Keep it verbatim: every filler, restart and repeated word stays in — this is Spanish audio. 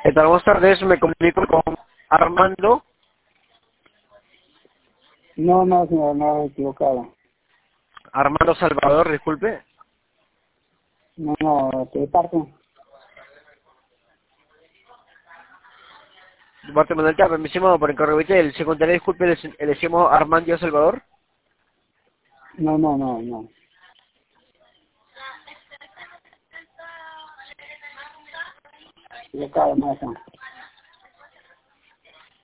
¿Qué tal? Buenas tardes, me comunico con Armando. No, no, señor, no, equivocado. Armando Salvador, disculpe. No, no, ¿qué parte? De parte de Manuel me llamo por encargo de se contará, disculpe, le le decimos Armando Salvador. No, no, no, no. Equivocado, no, eso.